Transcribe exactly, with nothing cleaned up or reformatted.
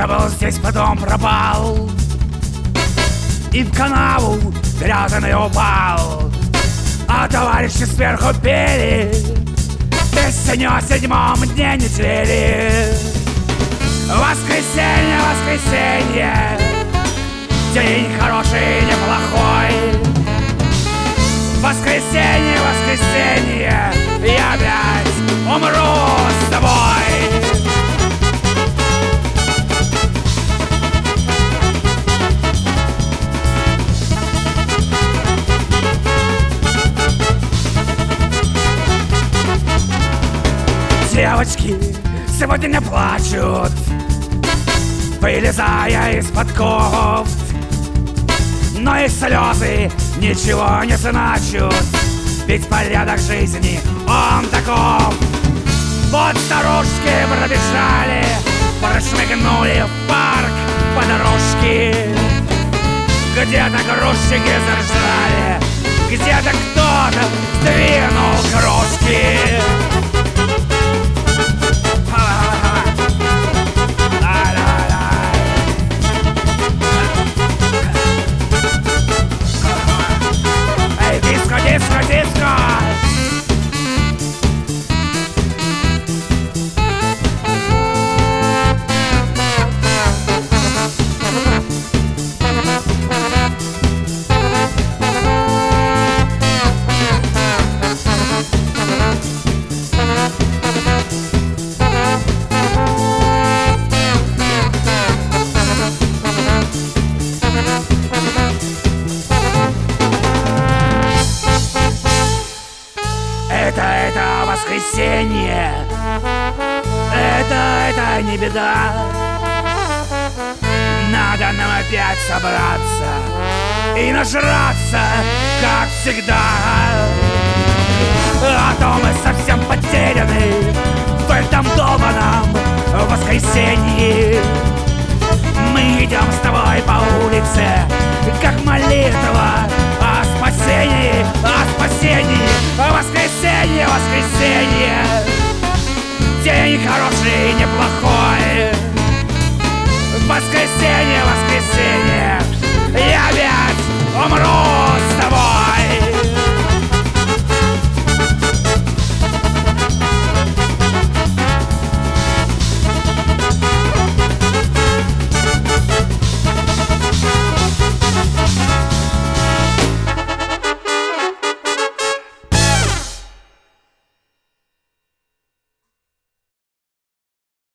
Я был здесь, потом пропал, и в канаву грязный упал. А товарищи сверху пели песню о седьмом дне недели. Воскресенье, воскресенье, день хороший, неплохой. Воскресенье, воскресенье, я опять умру с тобой. Девочки сегодня не плачут, вылезая из-под кофт, но их слезы ничего не значат, ведь порядок жизни он таков. Вот старушки пробежали, прошмыгнули в парк по дорожке. Где-то грузчики заржали, где-то кто-то сдвинул крошки. Диско, диско! Это, это воскресенье, это, это не беда. Надо нам опять собраться и нажраться, как всегда. А то мы совсем потеряны в этом долбаном воскресенье. Мы идем с тобой по улице, как молитва о спасении, о спасении. Воскресенье, воскресенье, день хороший, неплохой. Воскресенье, воскресенье, я опять умру с тобой.